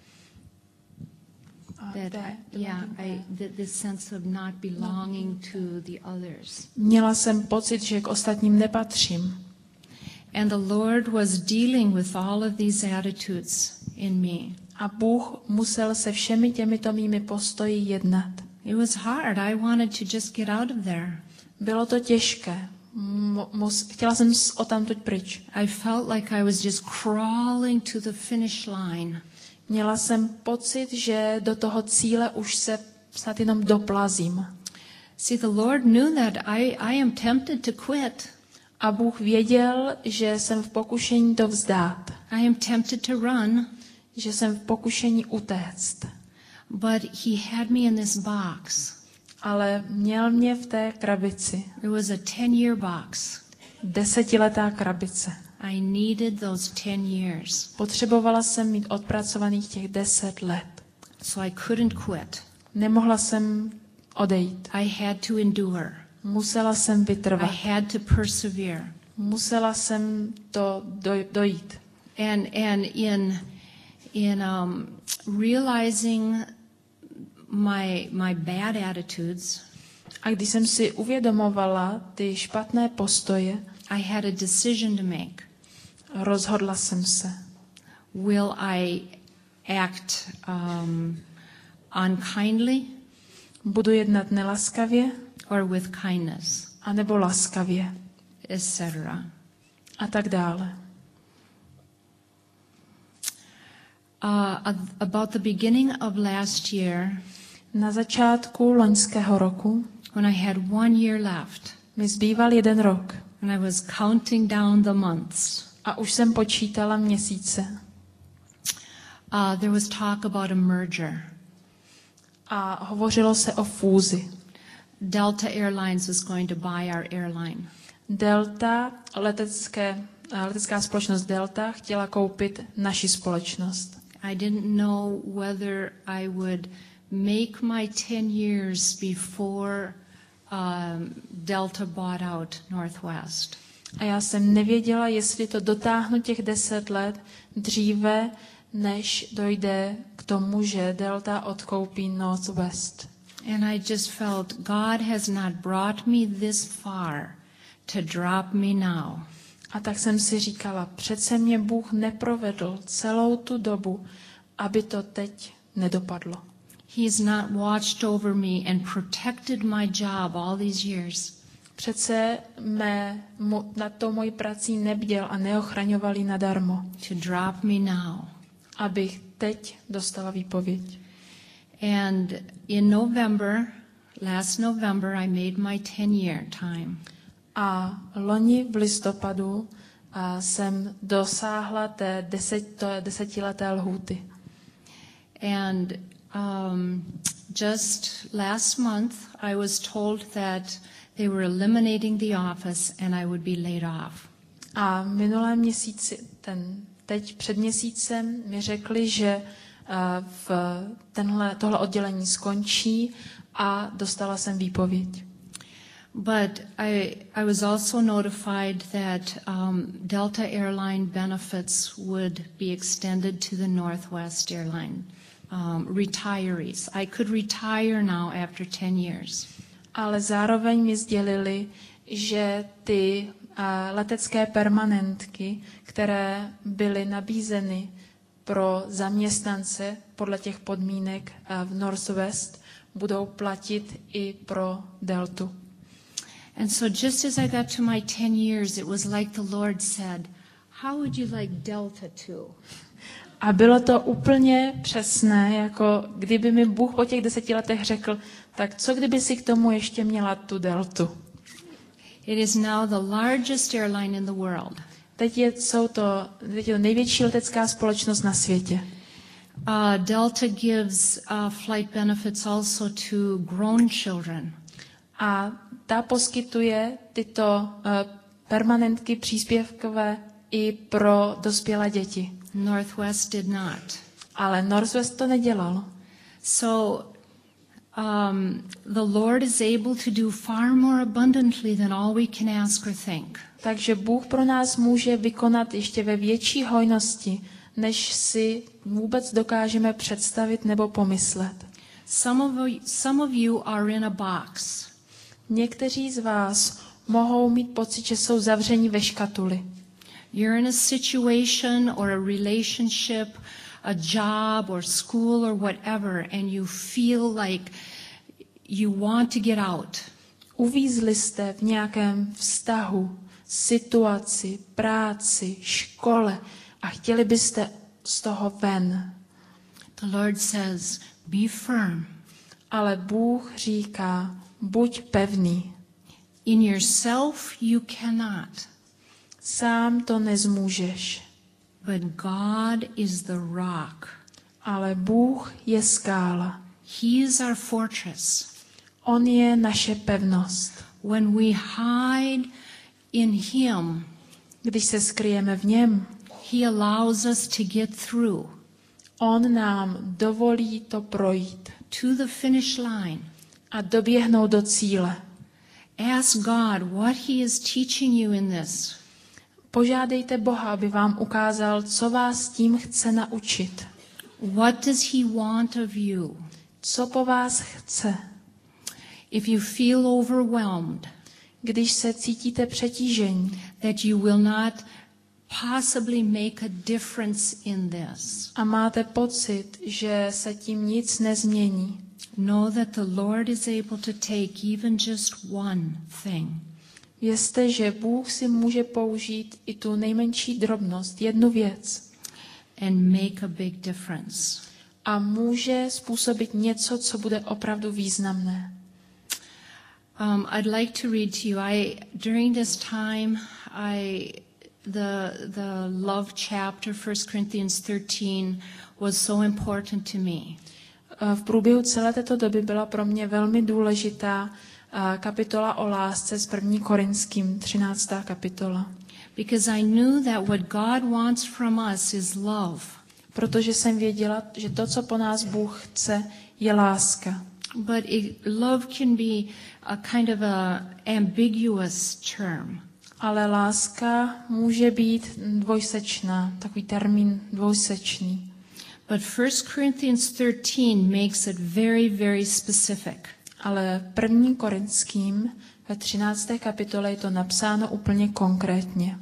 The sense of not belonging to the others. Měla jsem pocit, že k ostatním nepatřím. And the Lord was dealing with all of these attitudes in me. A Bůh musel se všemi těmito mými postoji jednat. It was hard. I wanted to just get out of there. Bylo to těžké. Chtěla jsem odtamtud pryč. I felt like I was just crawling to the finish line. Měla jsem pocit, že do toho cíle už se snad jenom doplazím. See, the Lord knew that I am tempted to quit. A Bůh věděl, že jsem v pokušení to vzdát. I am tempted to run. Že jsem v pokušení utéct. But he had me in this box. ale měl mě v té krabici. It was a 10-year box. 10letá krabice. I needed those 10 years. Potřebovala jsem mít odpracovaných těch 10 let. So I couldn't quit. Nemohla jsem odejít. I had to endure. Musela jsem vytrvat. I had to persevere. Musela jsem to dojít. And in realizing my bad attitudes, A když jsem si uvědomovala ty špatné postoje, I had a decision to make. rozhodla jsem se. Will I act unkindly Budu jednat nelaskavě, or with kindness, anebo laskavě, etc. a tak dále. About the beginning of last year, Na začátku loňského roku when I had 1 year left, mi zbýval 1 rok and I was counting down the months, a už jsem počítala měsíce. there was talk about a merger. A hovořilo se o fúzi. Delta Airlines was going to buy our airline. Delta, letecká společnost Delta chtěla koupit naši společnost. I didn't know whether I would make my 10 years before Delta bought out Northwest. A já jsem nevěděla, jestli to dotáhnu těch 10 let dříve, než dojde k tomu, že Delta odkoupí Northwest. And I just felt God has not brought me this far to drop me now. A tak jsem si říkala, přece mě Bůh neprovedl celou tu dobu, aby to teď nedopadlo. He's not watched over me and protected my job all these years. Přece nad tou mojí prací nebděl a neochraňoval ji nadarmo, To drop me now. abych teď dostala výpověď. And in November, last November, I made my 10-year time. A loni v listopadu jsem dosáhla té 10leté lhůty. And just last month, I was told that they were eliminating the office and I would be laid off. A minulém měsíci, teď před měsícem mi řekli, že tohle oddělení skončí a dostala jsem výpověď. But I was also notified that Delta Airline benefits would be extended to the Northwest Airline retirees. I could retire now after 10 years. Ale zároveň mi sdělili, že ty letecké permanentky, které byly nabízeny pro zaměstnance podle těch podmínek v Northwest, budou platit i pro Deltu. And so just as I got to my 10 years, it was like the Lord said, how would you like Delta too? A bylo to úplně přesné, jako kdyby mi Bůh po těch 10 letech řekl, tak co kdyby si k tomu ještě měla tu Deltu? It is now the largest airline in the world. Teď je to největší letecká společnost na světě. Delta gives flight benefits also to grown children. A ta poskytuje tyto permanentky příspěvkové i pro dospělé děti. Northwest did not. Ale Northwest to nedělal. So the Lord is able to do far more abundantly than all we can ask or think. Takže Bůh pro nás může vykonat ještě ve větší hojnosti, než si vůbec dokážeme představit nebo pomyslet. Some of you are in a box. Někteří z vás mohou mít pocit, že jsou zavření ve škatuli. You're in a situation or a relationship, a job or school or whatever, and you feel like you want to get out. Uvízli jste v nějakém vztahu, situaci, práci, škole a chtěli byste z toho ven. The Lord says, be firm. Ale Bůh říká, buď pevný. In yourself you cannot. Sám to nezmůžeš. But God is the rock. Ale Bůh je skála. He is our fortress. On je naše pevnost. When we hide in Him, Když se skryjeme v něm, He allows us to get through on nám dovolí to projít to the finish line. a doběhnout do cíle. Ask God what He is teaching you in this. Požádejte Boha, aby vám ukázal, co vás tím chce naučit. What does He want of you? Co po vás chce. If you feel overwhelmed, Když se cítíte přetížení that you will not possibly make a difference in this, a máte pocit, že se tím nic nezmění, know that the Lord is able to take even just one thing vězte, že Bůh si může použít i tu nejmenší drobnost, jednu věc, and make a big difference. a může způsobit něco, co bude opravdu významné. I'd like to read to you. During this time, the love chapter, 1 Corinthians 13, was so important to me. V průběhu celé této doby byla pro mě velmi důležitá kapitola o lásce z 1. Korinským, 13. kapitola. Because I knew that what God wants from us is love. Protože jsem věděla, že to, co po nás Bůh chce, je láska. But love can be a kind of a ambiguous term. Ale láska může být dvojsečná, takový termín dvojsečný. But 1 Corinthians 13 makes it very, very specific. Ale 1. Korinským ve 13. kapitole je to napsáno úplně konkrétně.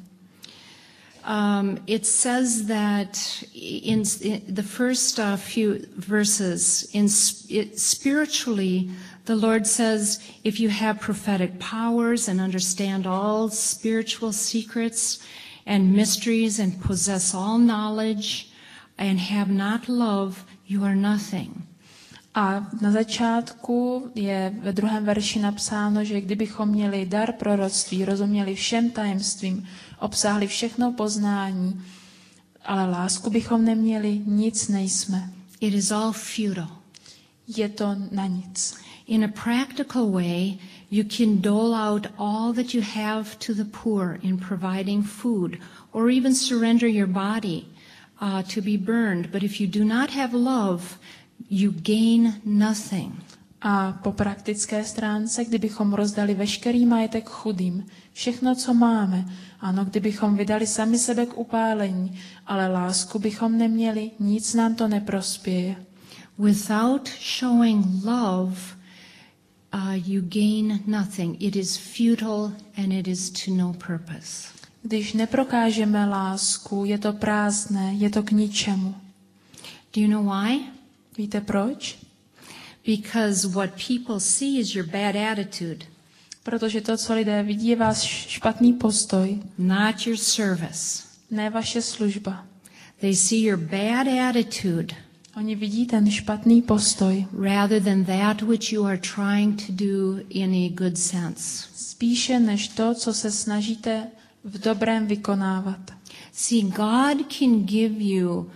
It says that in the first few verses, spiritually, the Lord says, if you have prophetic powers and understand all spiritual secrets and mysteries and possess all knowledge and have not love, you are nothing. A na začátku je ve 2. verši napsáno, že kdybychom měli dar proroctví, rozuměli všem tajemstvím, obsáhli všechno poznání, ale lásku bychom neměli, nic nejsme. It is all futile. Je to na nic. In a practical way, you can dole out all that you have to the poor in providing food, or even surrender your body to be burned. But if you do not have love, you gain nothing. A po praktické stránce, kdybychom rozdali veškerý majetek chudým, všechno, co máme, ano, kdybychom vydali sami sebe k upálení, ale lásku bychom neměli, nic nám to neprospěje. Without showing love, you gain nothing. It is futile and it is to no purpose. Když neprokážeme lásku, je to prázdné, je to k ničemu. Do you know why? Víte proč? Because what people see is your bad attitude. Protože to, co lidé vidí, je váš špatný postoj, not your service. ne vaše služba. They see your bad attitude Oni vidí ten špatný postoj, rather than that which you are trying to do in a good sense. spíše než to, co se snažíte v dobrém vykonávat. See, God can give you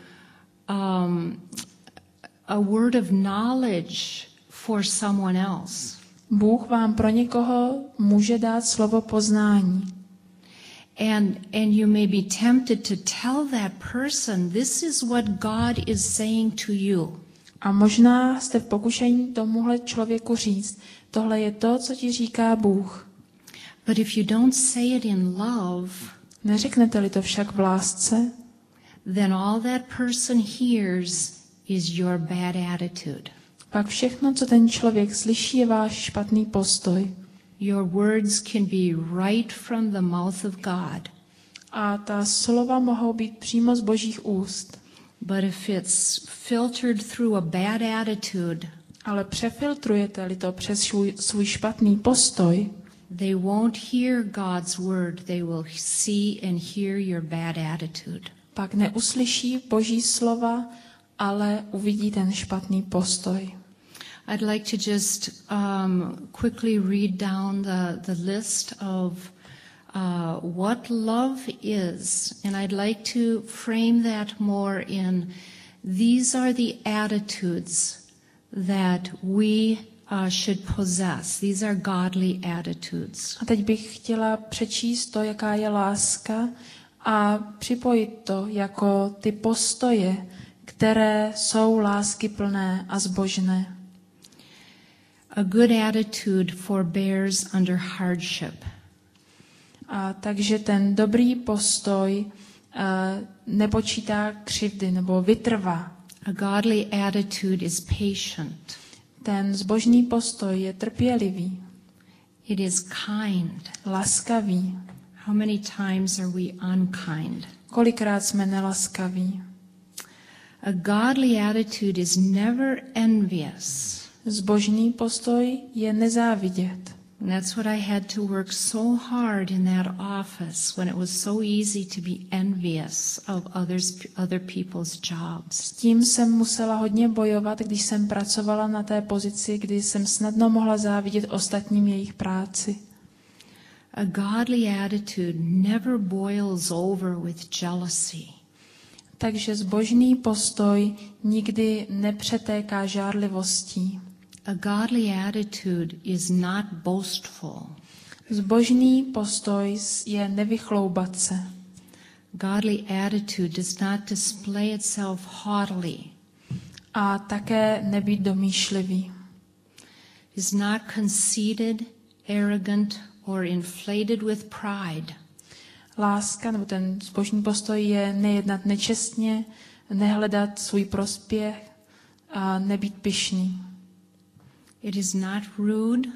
a word of knowledge for someone else. Bůh vám pro někoho může dát slovo poznání. And you may be tempted to tell that person, this is what God is saying to you. A možná jste v pokušení tomuhle člověku říct, tohle je to, co ti říká Bůh. But if you don't say it in love, neřeknete-li to však v lásce, then all that person hears is your bad attitude. pak všechno, co ten člověk slyší, je váš špatný postoj. Your words can be right from the mouth of God. A ta slova mohou být přímo z Božích úst. But if it's filtered through a bad attitude, ale přefiltrujete-li to přes svůj špatný postoj, they won't hear God's word. They will see and hear your bad attitude. pak neuslyší Boží slova, ale uvidí ten špatný postoj. I'd like to just quickly read down the list of what love is, and I'd like to frame that more in these are the attitudes that we should possess. These are godly attitudes. A teď bych chtěla přečíst to, jaká je láska a připojit to jako ty postoje, které jsou láskyplné a zbožné. A good attitude forbears under hardship. A takže ten dobrý postoj nepočítá křivdy nebo vytrvá. A godly attitude is patient. Ten zbožný postoj je trpělivý. It is kind. Laskavý. How many times are we unkind? Kolikrát jsme nelaskaví? A godly attitude is never envious. Zbožný postoj je nezávidět. And that's what I had to work so hard in that office when it was so easy to be envious of other people's jobs. S tím jsem musela hodně bojovat, když jsem pracovala na té pozici, kdy jsem snadno mohla závidět ostatním jejich práci. A godly attitude never boils over with jealousy. Takže zbožný postoj nikdy nepřetéká žárlivostí. A godly attitude is not boastful. Zbožný postoj je nevychloubat se. Godly attitude does not display itself haughtily. A také nebýt domýšlivý. Is not conceited, arrogant, or inflated with pride. Láska, nebo ten zbožný postoj je nejednat nečestně, nehledat svůj prospěch a nebýt pyšný. It is not rude.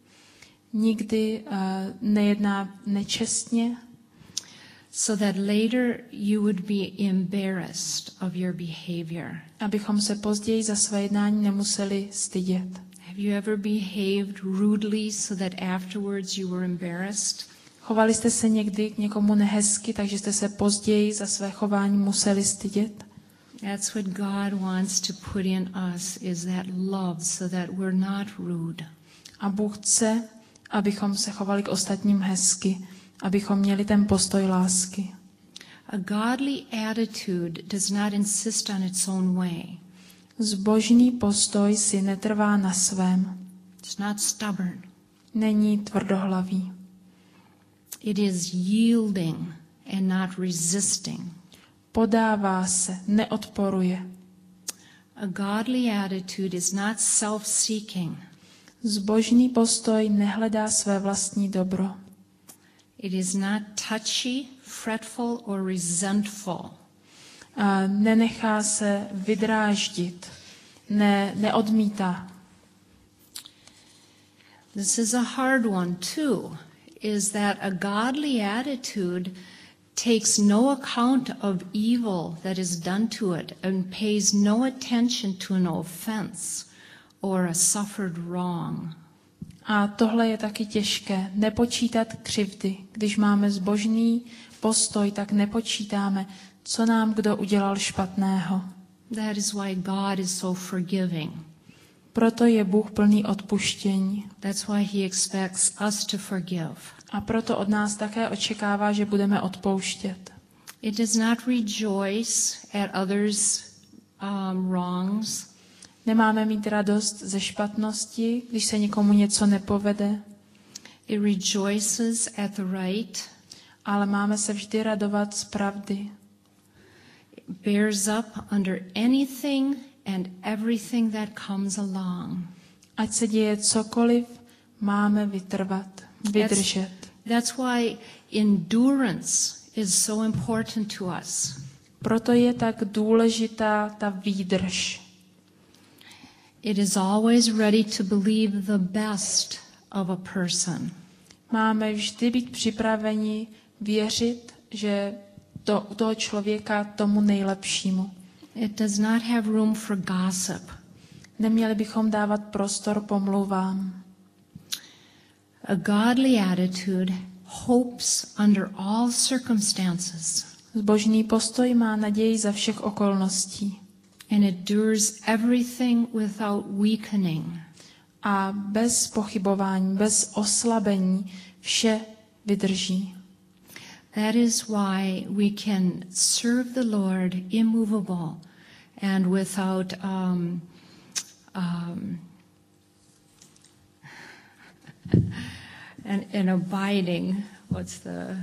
Nikdy nejedná nečestně, so that later you would be embarrassed of your behavior. Abychom se později za své jednání nemuseli stydět. Have you ever behaved rudely so that afterwards you were embarrassed? Chovali jste se někdy k někomu nehezky, takže jste se později za své chování museli stydět? That's what God wants to put in us, is that love, so that we're not rude. A Bůh chce, abychom se chovali k ostatním hezky, abychom měli ten postoj lásky. A godly attitude does not insist on its own way. Zbožný postoj si netrvá na svém. It's not stubborn. Není tvrdohlavý. It is yielding and not resisting. Podává se, neodporuje. A godly attitude is not self-seeking. Zbožný postoj nehledá své vlastní dobro. It is not touchy, fretful or resentful. A nenechá se vydráždit, neodmítá. This is a hard one too, is that a godly attitude takes no account of evil that is done to it and pays no attention to an offense or a suffered wrong. A tohle je taky těžké, nepočítat křivdy. Když máme zbožný postoj, tak nepočítáme, co nám kdo udělal špatného. That is why God is so forgiving. Proto je Bůh plný odpuštění. That's why he expects us to forgive. A proto od nás také očekává, že budeme odpouštět. It does not rejoice at others' wrongs. Nemáme mít radost ze špatnosti, když se někomu něco nepovede. It rejoices at the right. Ale máme se vždy radovat z pravdy. It bears up under anything and everything that comes along. Ať se děje cokoliv, máme vytrvat, vydržet. That's why endurance is so important to us. Proto je tak důležitá ta výdrž. It is always ready to believe the best of a person. Máme vždy být připraveni věřit, že u toho člověka tomu nejlepšímu. It does not have room for gossip. Neměli bychom dávat prostor pomluvám. A godly attitude hopes under all circumstances. Zbožný postoj má naději za všech okolností. And endures everything without weakening. A bez pochybování, bez oslabení vše vydrží. That is why we can serve the Lord immovable and without and abiding. What's the...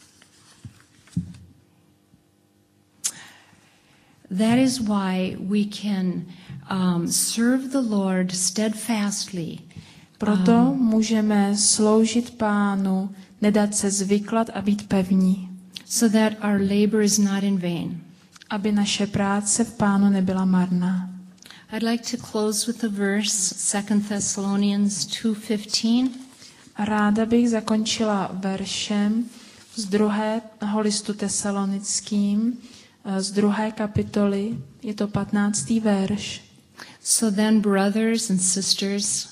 That is why we can serve the Lord steadfastly. Proto můžeme sloužit Pánu, nedat se zvyklat a být pevní, So that our labor is not in vain. aby naše práce v Pánu nebyla marná. I'd like to close with a verse, 2 Thessalonians 2:15. A ráda bych zakončila veršem z 2. listu Tesalonickým, z 2. kapitoly, je to 15. verš. So then, brothers and sisters,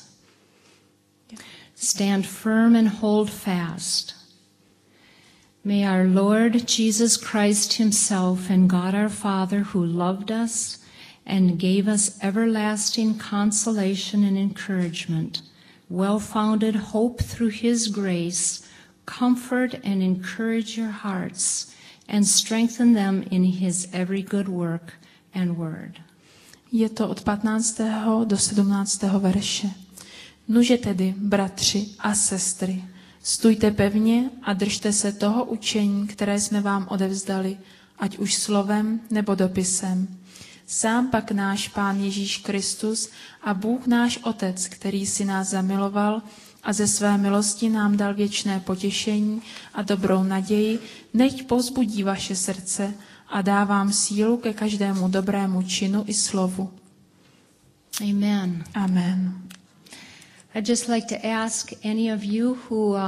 stand firm and hold fast. May our Lord Jesus Christ himself and God our Father, who loved us and gave us everlasting consolation and encouragement, well-founded hope through his grace, comfort and encourage your hearts and strengthen them in his every good work and word. Je to od 15. do 17. verše. Nuže tedy, bratři a sestry, stůjte pevně a držte se toho učení, které jsme vám odevzdali, ať už slovem nebo dopisem. Sám pak náš Pán Ježíš Kristus a Bůh náš Otec, který si nás zamiloval a ze své milosti nám dal věčné potěšení a dobrou naději, nechť povzbudí vaše srdce a dá vám sílu ke každému dobrému činu i slovu. Amen. Amen. I'd just like to ask any of you who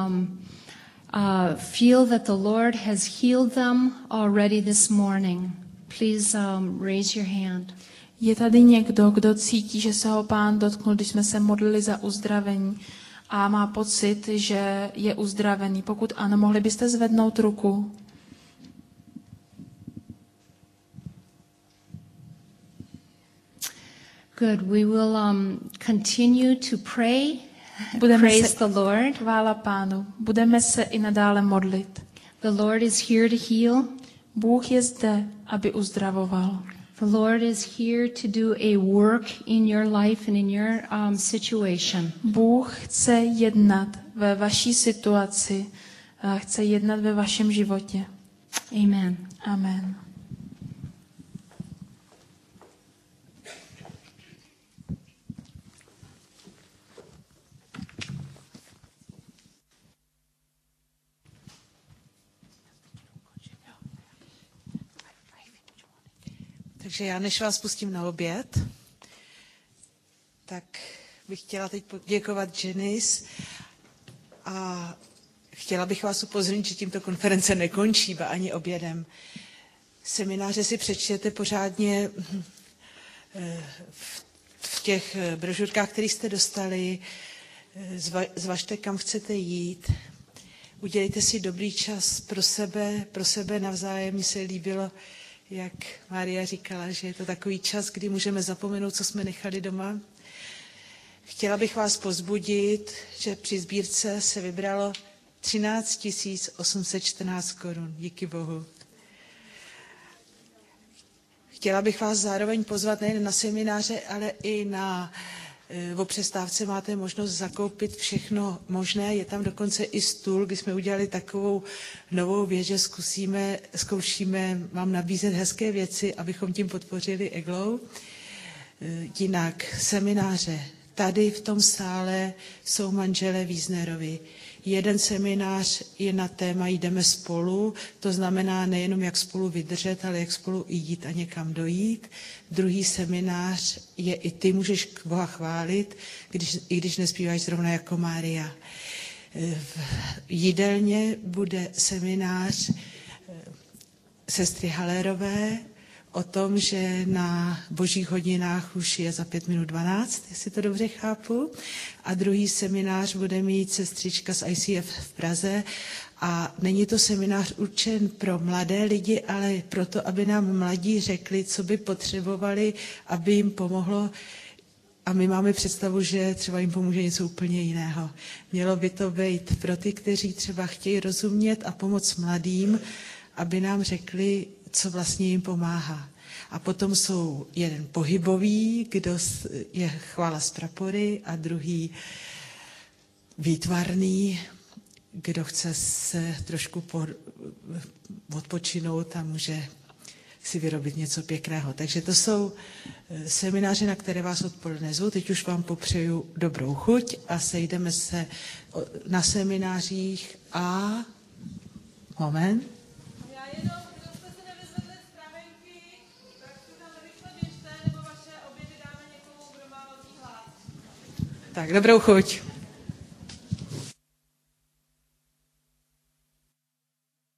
feel that the Lord has healed them already this morning, please raise your hand. Je tady někdo, kdo cítí, že se ho Pán dotknul, když jsme se modlili za uzdravení a má pocit, že je uzdravený? Pokud ano, mohli byste zvednout ruku? Good. We will continue to pray. Praise the Lord. Chvála Pánu. Budeme se i nadále modlit. The Lord is here to heal. Bůh je zde, aby uzdravoval. The Lord is here to do a work in your life and in your situation. Bůh chce jednat ve vaší situaci, chce jednat ve vašem životě. Amen. Amen. Takže já, než vás pustím na oběd, tak bych chtěla teď poděkovat Janice a chtěla bych vás upozornit, že tímto konference nekončí, ba ani obědem. Semináře si přečtěte pořádně v těch brožurkách, které jste dostali, zvažte, kam chcete jít, udělejte si dobrý čas pro sebe navzájem. Mně se líbilo, jak Mária říkala, že je to takový čas, kdy můžeme zapomenout, co jsme nechali doma. Chtěla bych vás povzbudit, že při sbírce se vybralo 13 814 korun. Díky Bohu. Chtěla bych vás zároveň pozvat nejen na semináře, ale i o přestávce máte možnost zakoupit všechno možné. Je tam dokonce i stůl, kdy jsme udělali takovou novou věc, že zkoušíme vám nabízet hezké věci, abychom tím podpořili EGLOW. Jinak semináře. Tady v tom sále jsou manželé Wiesnerovi. Jeden seminář je na téma Jdeme spolu, to znamená nejenom jak spolu vydržet, ale jak spolu i jít a někam dojít. Druhý seminář je i ty můžeš Boha chválit, i když nespíváš zrovna jako Mária. V jídelně bude seminář sestry Halérové o tom, že na božích hodinách už je za 5:12, jestli to dobře chápu. A druhý seminář bude mít sestřička z ICF v Praze. A není to seminář určen pro mladé lidi, ale proto, aby nám mladí řekli, co by potřebovali, aby jim pomohlo. A my máme představu, že třeba jim pomůže něco úplně jiného. Mělo by to být pro ty, kteří třeba chtějí rozumět a pomoct mladým, aby nám řekli, co vlastně jim pomáhá. A potom jsou jeden pohybový, kdo je chvála z prapory, a druhý výtvarný, kdo chce se trošku odpočinout a může si vyrobit něco pěkného. Takže to jsou semináře, na které vás odpoledne zvu. Teď už vám popřeju dobrou chuť a sejdeme se na seminářích a... Moment. Já jenom, kdo jste si nevyzvedli stravenky, tak si tam rychle běžte, nebo vaše obědy dáme někomu, kdo má velký hlad. Tak, dobrou chuť.